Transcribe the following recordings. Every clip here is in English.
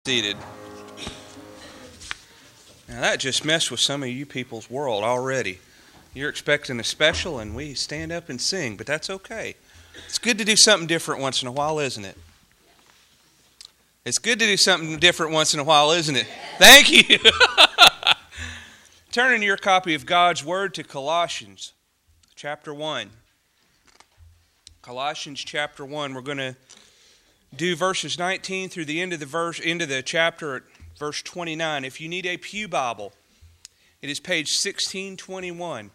Seated. Now that just messed with some of you people's world already. You're expecting a special and we stand up and sing, but that's okay. It's good to do something different once in a while, isn't it? It's good to do something different once in a while, isn't it? Thank you. Turn in your copy of God's Word to Colossians chapter 1. Colossians chapter 1. We're going to do verses 19 through the end of the chapter at verse 29. If you need a pew Bible, it is page 1621.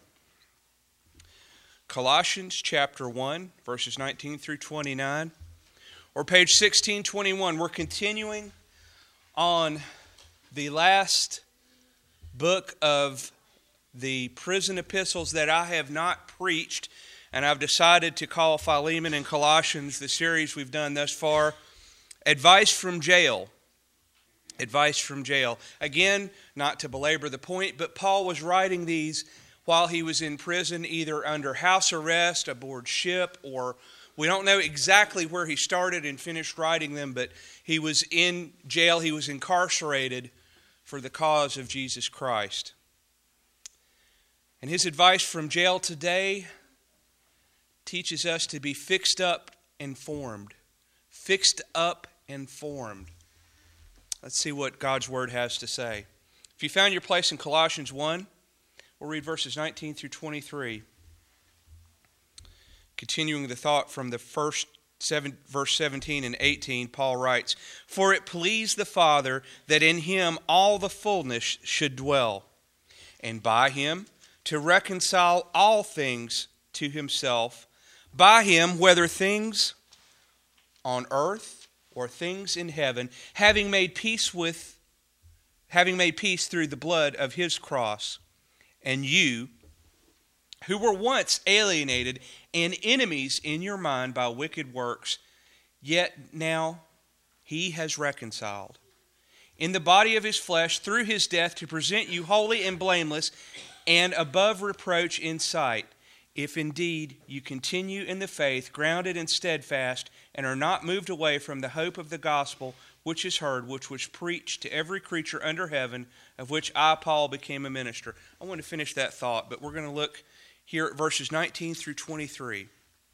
Colossians chapter 1, verses 19 through 29, or page 1621. We're continuing on the last book of the prison epistles that I have not preached, and I've decided to call Philemon and Colossians, the series we've done thus far, Advice from Jail. Advice from Jail. Again, not to belabor the point, but Paul was writing these while he was in prison, either under house arrest, aboard ship, or we don't know exactly where he started and finished writing them, but he was in jail, he was incarcerated for the cause of Jesus Christ. And his advice from jail today teaches us to be fixed up and formed. Fixed up and formed. Let's see what God's Word has to say. If you found your place in Colossians 1, we'll read verses 19 through 23. Continuing the thought from the verse 17 and 18, Paul writes, "For it pleased the Father that in him all the fullness should dwell, and by him to reconcile all things to himself, by him, whether things on earth or things in heaven, having made peace through the blood of his cross. And you, who were once alienated and enemies in your mind by wicked works, yet now he has reconciled in the body of his flesh through his death to present you holy and blameless and above reproach in sight, if indeed you continue in the faith, grounded and steadfast, and are not moved away from the hope of the gospel which is heard, which was preached to every creature under heaven, of which I, Paul, became a minister." I want to finish that thought, but we're going to look here at verses 19 through 23.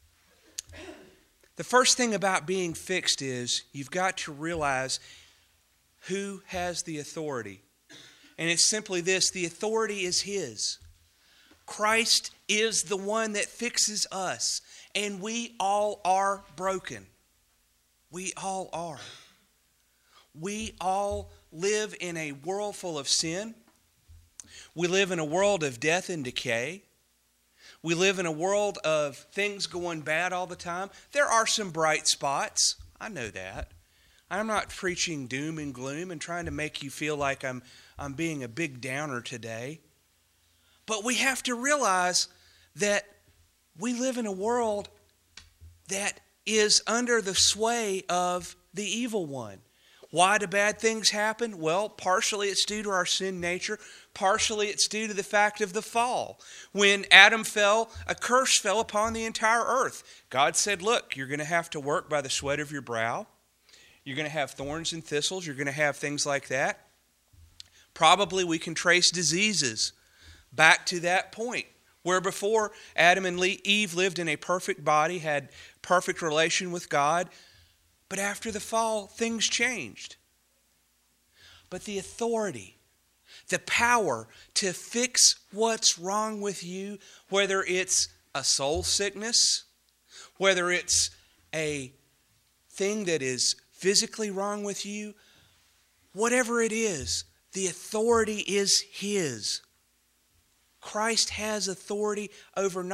The first thing about being fixed is you've got to realize who has the authority. And it's simply this: the authority is his. Christ is the one that fixes us, and we all are broken. We all are. We all live in a world full of sin. We live in a world of death and decay. We live in a world of things going bad all the time. There are some bright spots. I know that. I'm not preaching doom and gloom and trying to make you feel like I'm being a big downer today. But we have to realize that we live in a world that is under the sway of the evil one. Why do bad things happen? Well, partially it's due to our sin nature. Partially it's due to the fact of the fall. When Adam fell, a curse fell upon the entire earth. God said, look, you're going to have to work by the sweat of your brow. You're going to have thorns and thistles. You're going to have things like that. Probably we can trace diseases back to that point, where before Adam and Eve lived in a perfect body, had perfect relation with God, but after the fall, things changed. But the authority, the power to fix what's wrong with you, whether it's a soul sickness, whether it's a thing that is physically wrong with you, whatever it is, the authority is his. Christ has authority over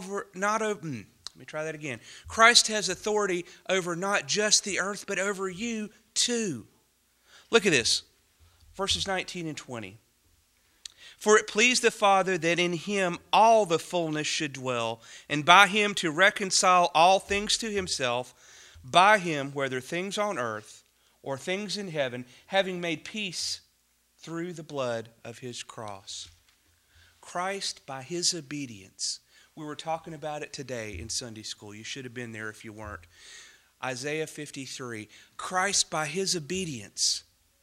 Christ has authority over not just the earth, but over you too. Look at this. Verses 19 and 20. "For it pleased the Father that in him all the fullness should dwell, and by him to reconcile all things to himself, by him, whether things on earth or things in heaven, having made peace through the blood of his cross." Christ, by his obedience. We were talking about it today in Sunday school. You should have been there if you weren't. Isaiah 53. Christ, by his obedience,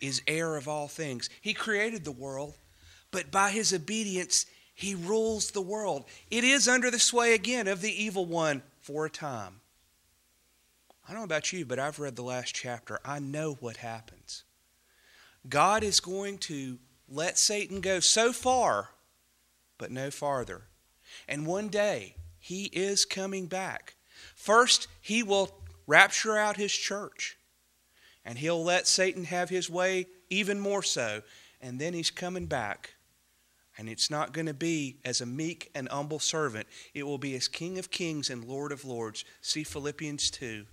is heir of all things. He created the world, but by his obedience, he rules the world. It is under the sway again of the evil one for a time. I don't know about you, but I've read the last chapter. I know what happens. God is going to let Satan go so far, but no farther. And one day, he is coming back. First, he will rapture out his church. And he'll let Satan have his way even more so. And then he's coming back. And it's not going to be as a meek and humble servant. It will be as King of Kings and Lord of Lords. See Philippians 2.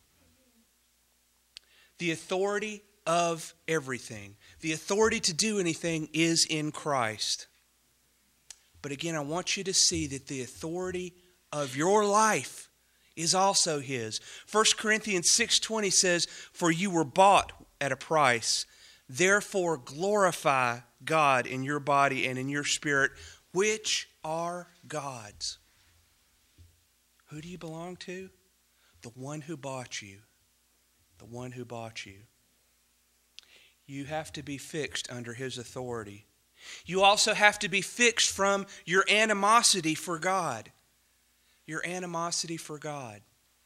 The authority of everything, the authority to do anything is in Christ. But again, I want you to see that the authority of your life is also his. 1 Corinthians 6:20 says, "For you were bought at a price. Therefore glorify God in your body and in your spirit, which are God's." Who do you belong to? The one who bought you. The one who bought you. You have to be fixed under his authority. You also have to be fixed from your animosity for God. Your animosity for God.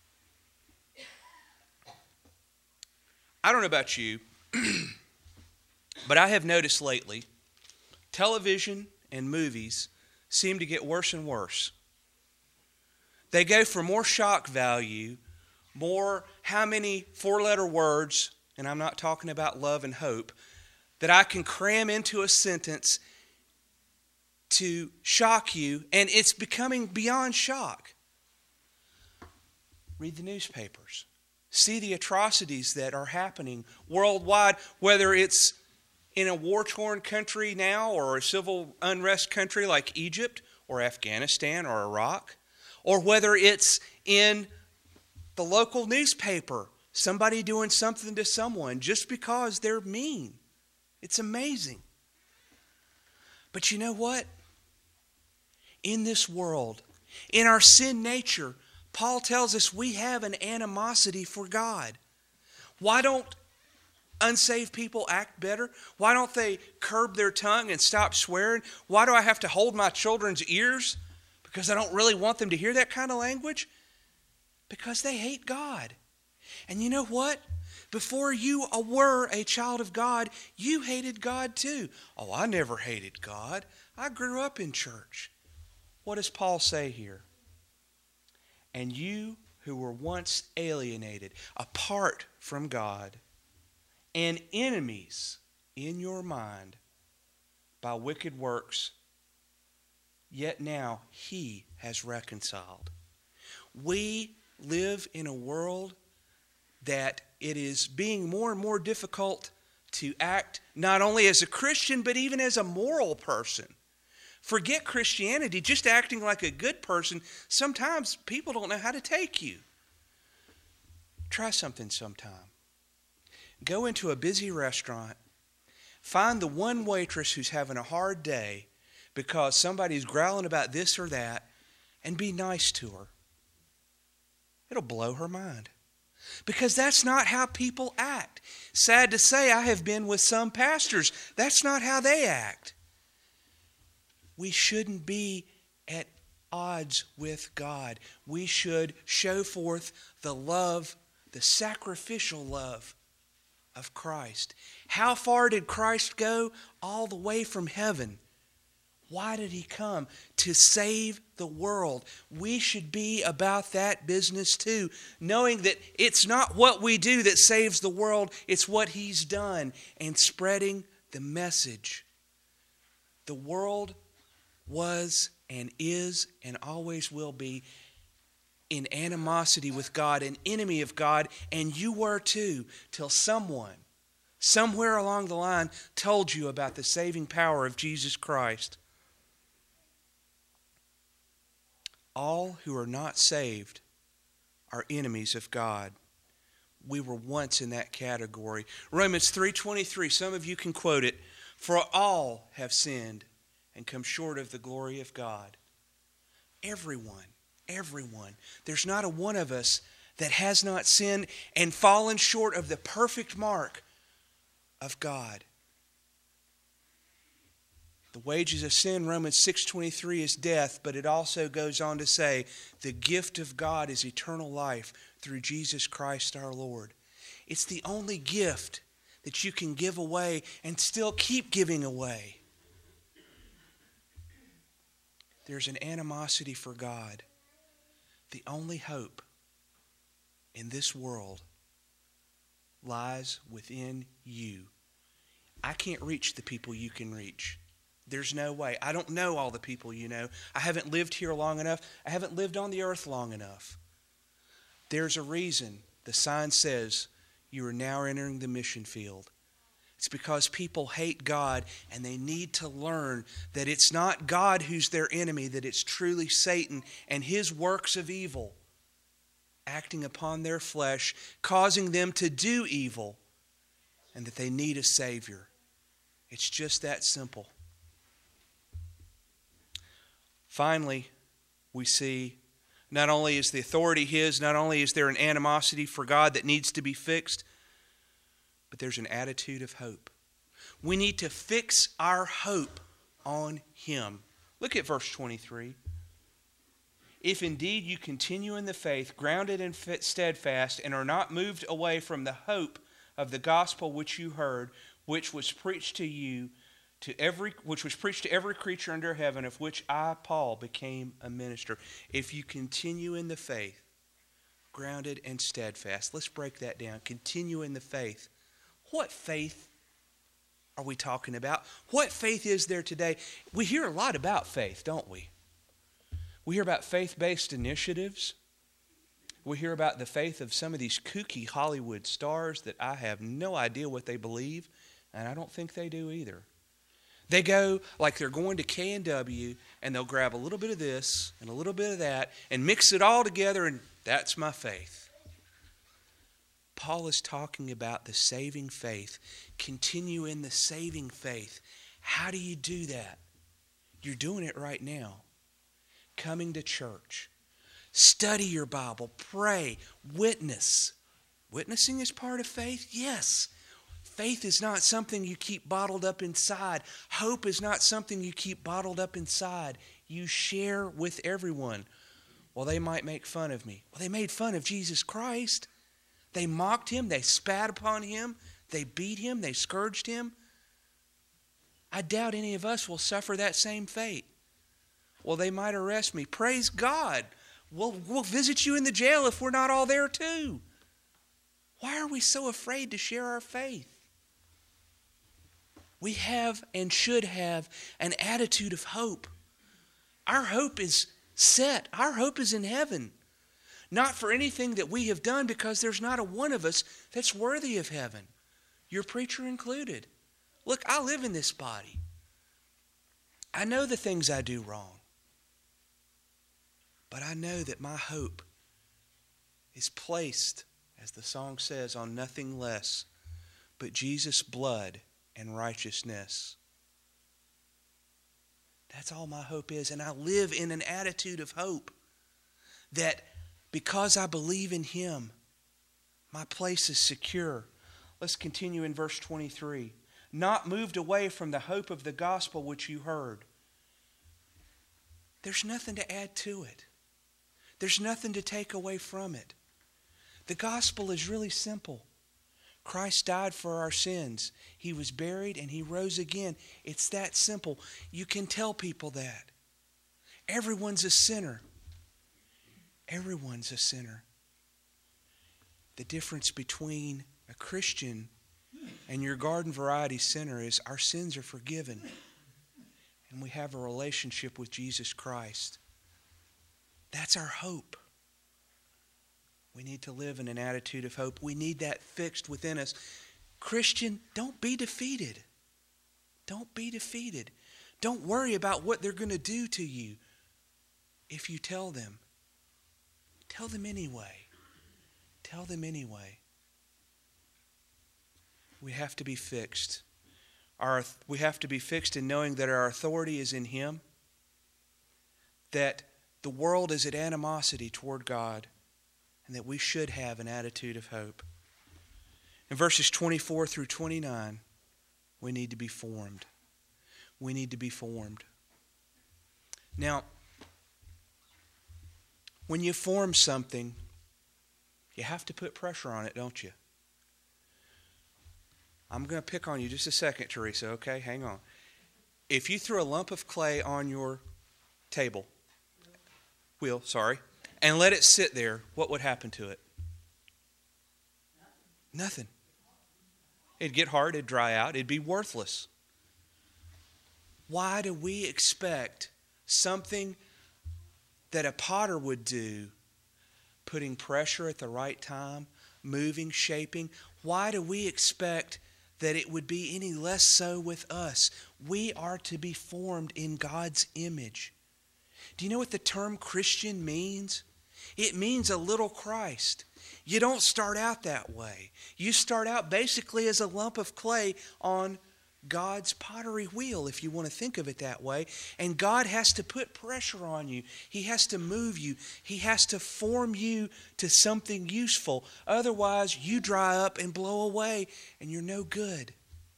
I don't know about you, but I have noticed lately, television and movies seem to get worse and worse. They go for more shock value, more how many four-letter words, and I'm not talking about love and hope, that I can cram into a sentence to shock you, and it's becoming beyond shock. Read the newspapers. See the atrocities that are happening worldwide, whether it's in a war-torn country now or a civil unrest country like Egypt or Afghanistan or Iraq, or whether it's in the local newspaper, somebody doing something to someone just because they're mean. It's amazing. But you know what? In this world, in our sin nature, Paul tells us we have an animosity for God. Why don't unsaved people act better? Why don't they curb their tongue and stop swearing? Why do I have to hold my children's ears? Because I don't really want them to hear that kind of language? Because they hate God. And you know what? Before you were a child of God, you hated God too. Oh, I never hated God. I grew up in church. What does Paul say here? And you who were once alienated, apart from God, and enemies in your mind by wicked works, yet now he has reconciled. We live in a world that it is being more and more difficult to act not only as a Christian, but even as a moral person. Forget Christianity, just acting like a good person. Sometimes people don't know how to take you. Try something sometime. Go into a busy restaurant, find the one waitress who's having a hard day because somebody's growling about this or that, and be nice to her. It'll blow her mind. Because that's not how people act. Sad to say, I have been with some pastors. That's not how they act. We shouldn't be at odds with God. We should show forth the love, the sacrificial love of Christ. How far did Christ go? All the way from heaven. Why did he come? To save the world. We should be about that business too, knowing that it's not what we do that saves the world, it's what he's done, and spreading the message. The world was and is and always will be in animosity with God, an enemy of God, and you were too, till someone, somewhere along the line, told you about the saving power of Jesus Christ. All who are not saved are enemies of God. We were once in that category. Romans 3:23, some of you can quote it. For all have sinned and come short of the glory of God. Everyone. There's not a one of us that has not sinned and fallen short of the perfect mark of God. The wages of sin, Romans 6:23, is death, but it also goes on to say the gift of God is eternal life through Jesus Christ our Lord. It's the only gift that you can give away and still keep giving away. There's an animosity for God. The only hope in this world lies within you. I can't reach the people you can reach. There's no way. I don't know all the people you know. I haven't lived here long enough. I haven't lived on the earth long enough. There's a reason the sign says you are now entering the mission field. It's because people hate God, and they need to learn that it's not God who's their enemy, that it's truly Satan and his works of evil acting upon their flesh, causing them to do evil, and that they need a Savior. It's just that simple. Finally, we see not only is the authority His, not only is there an animosity for God that needs to be fixed, but there's an attitude of hope. We need to fix our hope on Him. Look at verse 23. If indeed you continue in the faith, grounded and steadfast, and are not moved away from the hope of the gospel which you heard, which was preached to every creature under heaven, of which I, Paul, became a minister. If you continue in the faith, grounded and steadfast. Let's break that down. Continue in the faith. What faith are we talking about? What faith is there today? We hear a lot about faith, don't we? We hear about faith-based initiatives. We hear about the faith of some of these kooky Hollywood stars that I have no idea what they believe, and I don't think they do either. They go like they're going to K&W, and they'll grab a little bit of this and a little bit of that and mix it all together, and that's my faith. Paul is talking about the saving faith. Continue in the saving faith. How do you do that? You're doing it right now. Coming to church. Study your Bible. Pray. Witness. Witnessing is part of faith? Yes. Faith is not something you keep bottled up inside. Hope is not something you keep bottled up inside. You share with everyone. Well, they might make fun of me. Well, they made fun of Jesus Christ. They mocked Him. They spat upon Him. They beat Him. They scourged Him. I doubt any of us will suffer that same fate. Well, they might arrest me. Praise God. We'll visit you in the jail if we're not all there too. Why are we so afraid to share our faith? We have and should have an attitude of hope. Our hope is set. Our hope is in heaven. Not for anything that we have done, because there's not a one of us that's worthy of heaven. Your preacher included. Look, I live in this body. I know the things I do wrong. But I know that my hope is placed, as the song says, on nothing less but Jesus' blood and righteousness. That's all my hope is. And I live in an attitude of hope that because I believe in Him, my place is secure. Let's continue in verse 23. Not moved away from the hope of the gospel which you heard. There's nothing to add to it. There's nothing to take away from it. The gospel is really simple. Christ died for our sins. He was buried and He rose again. It's that simple. You can tell people that. Everyone's a sinner. Everyone's a sinner. The difference between a Christian and your garden variety sinner is our sins are forgiven. And we have a relationship with Jesus Christ. That's our hope. We need to live in an attitude of hope. We need that fixed within us. Christian, don't be defeated. Don't be defeated. Don't worry about what they're going to do to you if you tell them. Tell them anyway. Tell them anyway. We have to be fixed. We have to be fixed in knowing that our authority is in Him, that the world is at animosity toward God, and that we should have an attitude of hope. In verses 24 through 29, We need to be formed. We need to be formed. Now, when you form something, you have to put pressure on it, don't you? I'm going to pick on you just a second, Teresa, okay? Hang on. If you threw a lump of clay on your wheel, and let it sit there, what would happen to it? Nothing. It'd get hard, it'd dry out, it'd be worthless. Why do we expect something that a potter would do, putting pressure at the right time, moving, shaping? Why do we expect that it would be any less so with us? We are to be formed in God's image. Do you know what the term Christian means? It means a little Christ. You don't start out that way. You start out basically as a lump of clay on God's pottery wheel, if you want to think of it that way. And God has to put pressure on you. He has to move you. He has to form you to something useful. Otherwise, you dry up and blow away, and you're no good.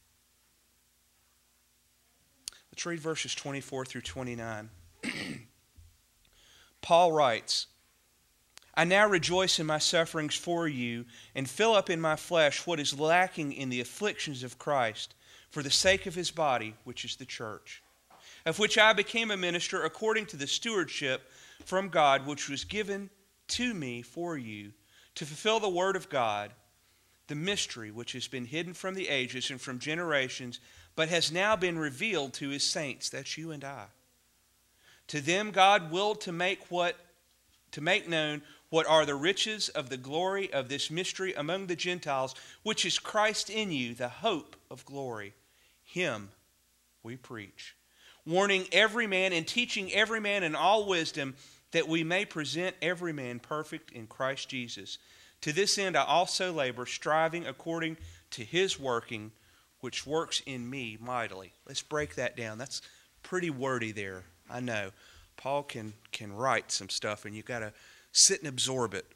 Let's read verses 24 through 29. Paul writes, I now rejoice in my sufferings for you, and fill up in my flesh what is lacking in the afflictions of Christ, for the sake of his body, which is the church, of which I became a minister according to the stewardship from God, which was given to me for you, to fulfill the word of God, the mystery which has been hidden from the ages and from generations, but has now been revealed to his saints. That's you and I. To them God willed to make known what are the riches of the glory of this mystery among the Gentiles, which is Christ in you, the hope of glory. Him we preach, warning every man and teaching every man in all wisdom, that we may present every man perfect in Christ Jesus. To this end I also labor, striving according to his working, which works in me mightily. Let's break that down. That's pretty wordy there. I know. Paul can write some stuff, and you've got to sit and absorb it.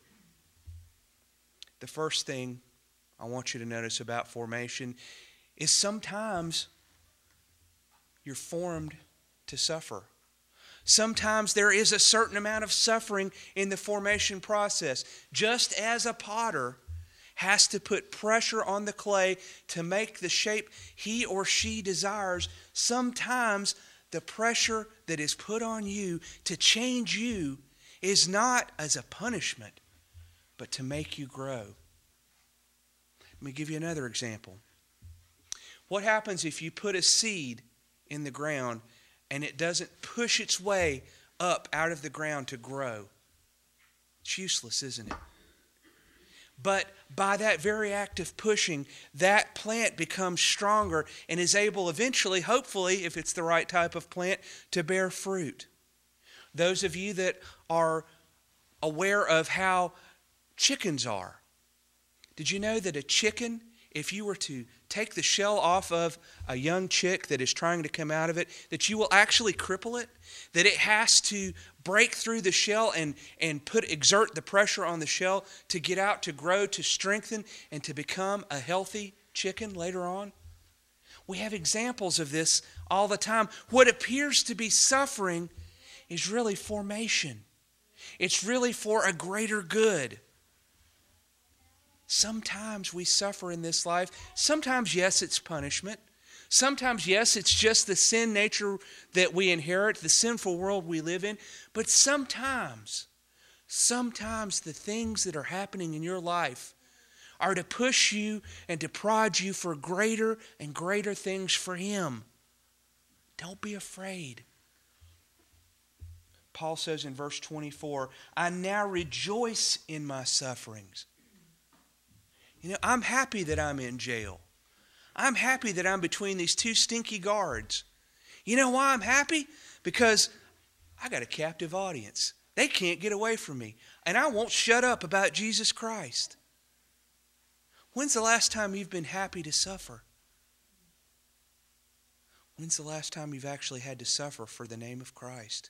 The first thing I want you to notice about formation is sometimes you're formed to suffer. Sometimes there is a certain amount of suffering in the formation process. Just as a potter has to put pressure on the clay to make the shape he or she desires, sometimes the pressure that is put on you to change you is not as a punishment, but to make you grow. Let me give you another example. What happens if you put a seed in the ground and it doesn't push its way up out of the ground to grow? It's useless, isn't it? But by that very act of pushing, that plant becomes stronger and is able eventually, hopefully, if it's the right type of plant, to bear fruit. Those of you that are aware of how chickens are, did you know that a chicken, if you were to take the shell off of a young chick that is trying to come out of it, that you will actually cripple it? That it has to break through the shell and exert the pressure on the shell to get out, to grow, to strengthen, and to become a healthy chicken later on? We have examples of this all the time. What appears to be suffering is really formation. It's really for a greater good. Sometimes we suffer in this life. Sometimes, yes, it's punishment. Sometimes, yes, it's just the sin nature that we inherit, the sinful world we live in. But sometimes the things that are happening in your life are to push you and to prod you for greater and greater things for Him. Don't be afraid. Paul says in verse 24, I now rejoice in my sufferings. You know, I'm happy that I'm in jail. I'm happy that I'm between these two stinky guards. You know why I'm happy? Because I got a captive audience. They can't get away from me. And I won't shut up about Jesus Christ. When's the last time you've been happy to suffer? When's the last time you've actually had to suffer for the name of Christ?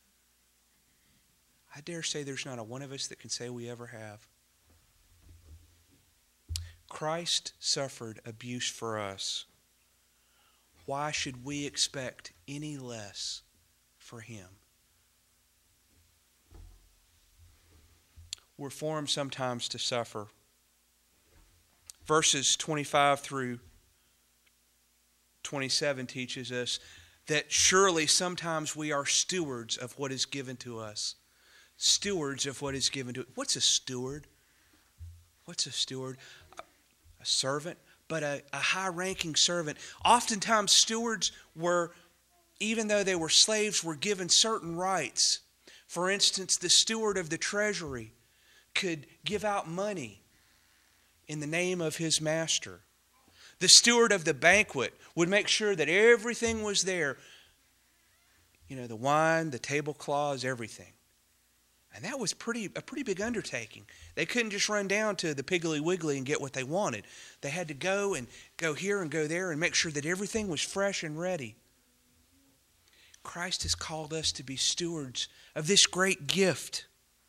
I dare say there's not a one of us that can say we ever have. Christ suffered abuse for us. why should we expect any less for Him? We're formed sometimes to suffer. Verses 25 through 27 teaches us that surely sometimes we are stewards of what is given to us. Stewards of what is given to us. What's a steward? What's a steward? A servant, but a high-ranking servant. Oftentimes stewards were, even though they were slaves, were given certain rights. For instance, the steward of the treasury could give out money in the name of his master. The steward of the banquet would make sure that everything was there. You know, the wine, the tablecloths, everything. And that was a pretty big undertaking. They couldn't just run down to the Piggly Wiggly and get what they wanted. They had to go here and go there and make sure that everything was fresh and ready. Christ has called us to be stewards of this great gift.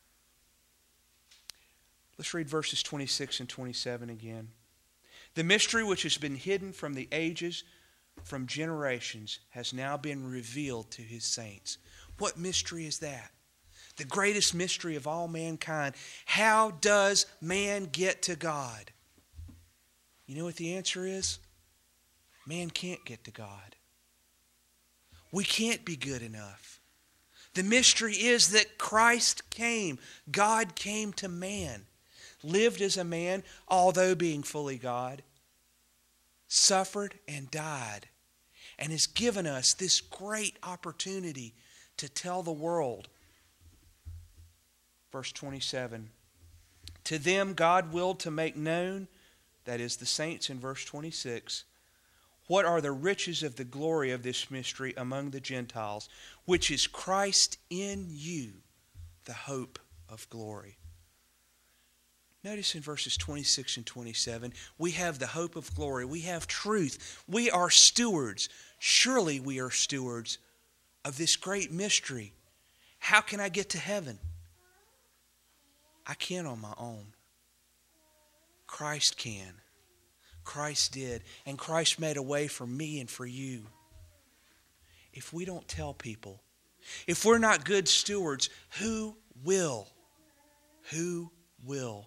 Let's read verses 26 and 27 again. The mystery which has been hidden from the ages, from generations, has now been revealed to His saints. What mystery is that? The greatest mystery of all mankind. How does man get to God? You know what the answer is? Man can't get to God. We can't be good enough. The mystery is that Christ came. God came to man. Lived as a man, although being fully God. Suffered and died. And has given us this great opportunity to tell the world. Verse 27, to them God willed to make known, that is the saints in verse 26, what are the riches of the glory of this mystery among the Gentiles, which is Christ in you, the hope of glory. Notice in verses 26 and 27, we have the hope of glory. We have truth. We are stewards. Surely we are stewards of this great mystery. How can I get to heaven? I can't on my own. Christ can. Christ did. And Christ made a way for me and for you. If we don't tell people, if we're not good stewards, who will? Who will?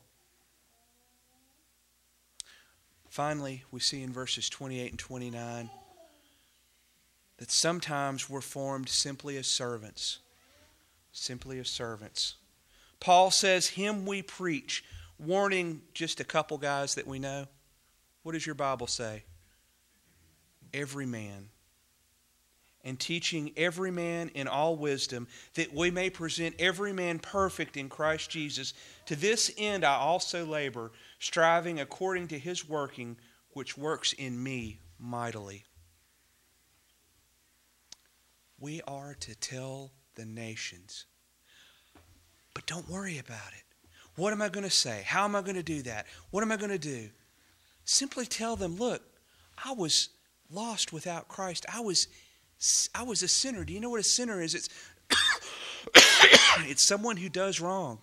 Finally, we see in verses 28 and 29 that sometimes we're formed simply as servants. Simply as servants. Paul says, him we preach, warning just a couple guys that we know. What does your Bible say? Every man. And teaching every man in all wisdom, that we may present every man perfect in Christ Jesus. To this end I also labor, striving according to His working, which works in me mightily. We are to tell the nations. But don't worry about it. What am I going to say? How am I going to do that? What am I going to do? Simply tell them, look, I was lost without Christ. I was a sinner. Do you know what a sinner is? It's it's someone who does wrong.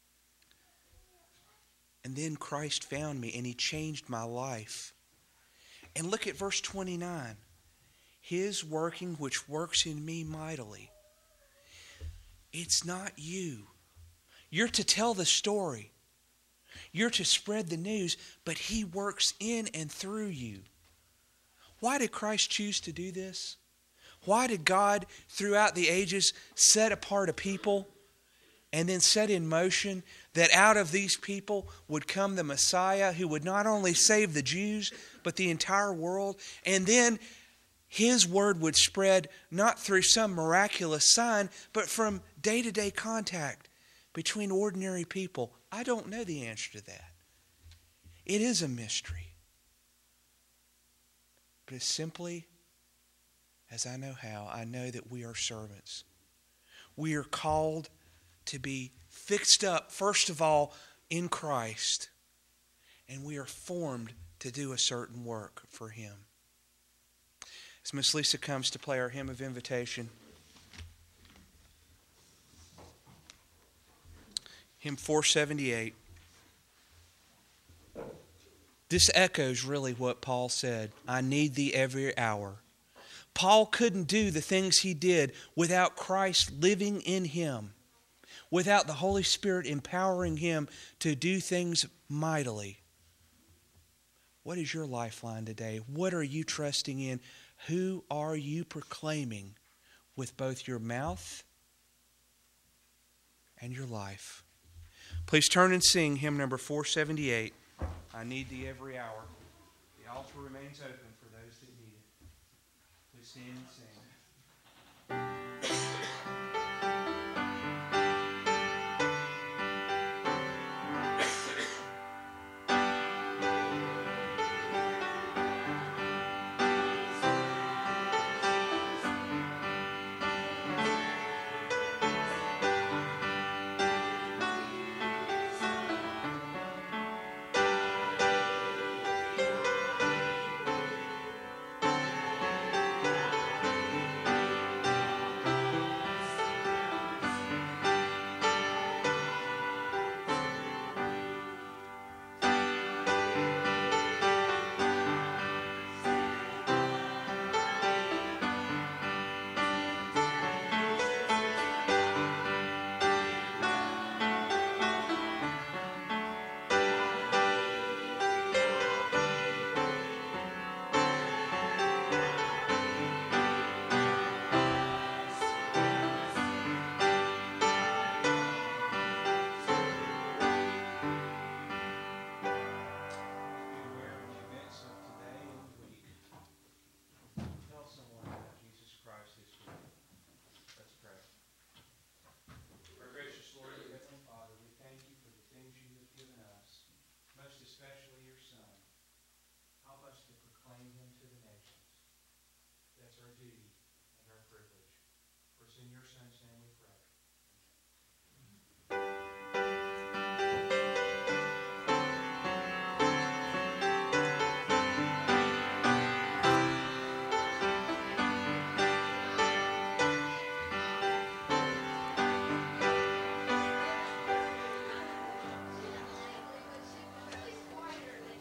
And then Christ found me and He changed my life. And look at verse 29. His working which works in me mightily. It's not you. You're to tell the story. You're to spread the news, but He works in and through you. Why did Christ choose to do this? Why did God, throughout the ages, set apart a people and then set in motion that out of these people would come the Messiah who would not only save the Jews, but the entire world? And then His word would spread not through some miraculous sign, but from day-to-day contact between ordinary people. I don't know the answer to that. It is a mystery. But as simply as I know how, I know that we are servants. We are called to be fixed up, first of all, in Christ. And we are formed to do a certain work for Him. As Miss Lisa comes to play our hymn of invitation, hymn 478. This echoes really what Paul said. I need thee every hour. Paul couldn't do the things he did without Christ living in him, without the Holy Spirit empowering him to do things mightily. What is your lifeline today? What are you trusting in? Who are you proclaiming with both your mouth and your life? Please turn and sing hymn number 478, I Need Thee Every Hour. The altar remains open for those that need it. Please stand and sing.